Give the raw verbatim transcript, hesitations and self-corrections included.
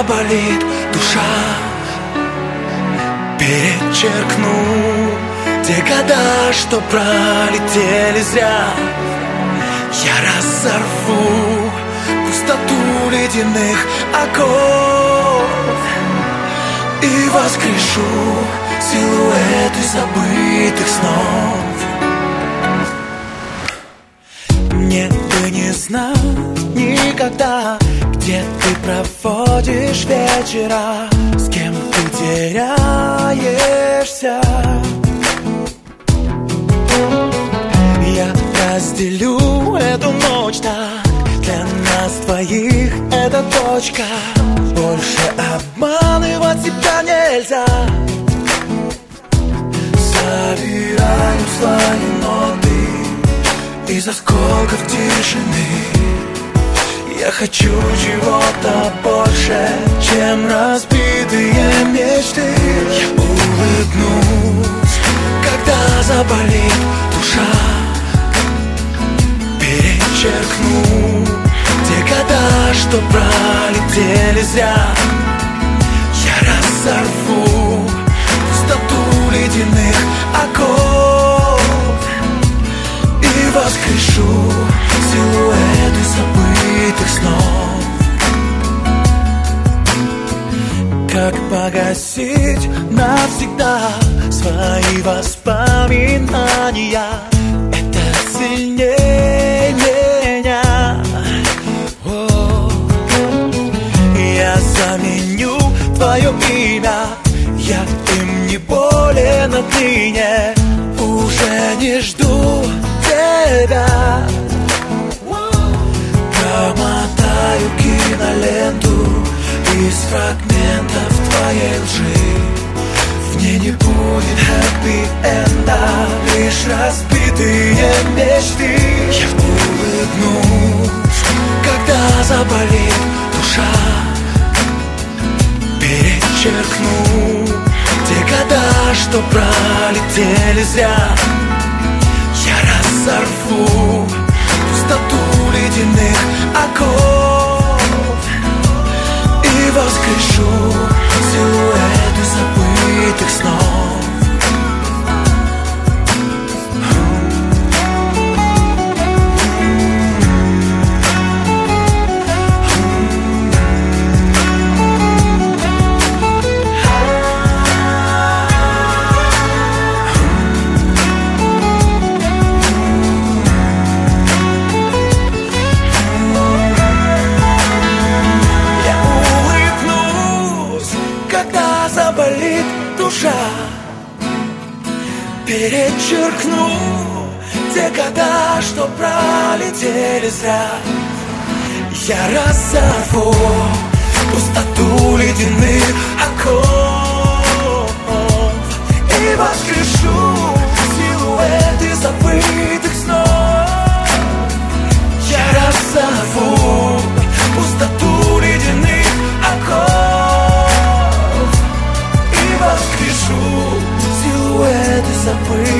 заболит душа, перечеркну те года, что пролетели зря. Я разорву пустоту ледяных оков и воскрешу силуэты забытых снов. Мне бы не знать никогда, где ты проводишь вечера, с кем ты теряешься. Я разделю эту ночь так, для нас двоих это точка. Больше обманывать себя нельзя. Собираю свои ноты из осколков тишины. Я хочу чего-то больше, чем разбитые мечты. Я улыбнусь, когда заболит душа, перечеркну те года, что пролетели зря. Я разорву пустоту ледяных оков и воскрешу силуэты забытых снов. Как погасить навсегда свои воспоминания? Это сильнее меня. О, я заменю твое имя, я им не болен отныне. Уже не жду тебя. Промотаю киноленту из фрагментов твоей лжи. В ней не будет хэппи-энда, лишь разбитые мечты. Я улыбнусь, когда заболит душа, перечеркну те года, что пролетели зря. Я разорву пустоту ледяных оков и воскрешу силуэты забытых снов. Заболит душа, перечеркну те года, что пролетели зря. Я разорву пустоту ледяных оков и воскрешу силуэты забытых снов. Я разорву пустоту ледяных оков, воскрешу силуэты забытых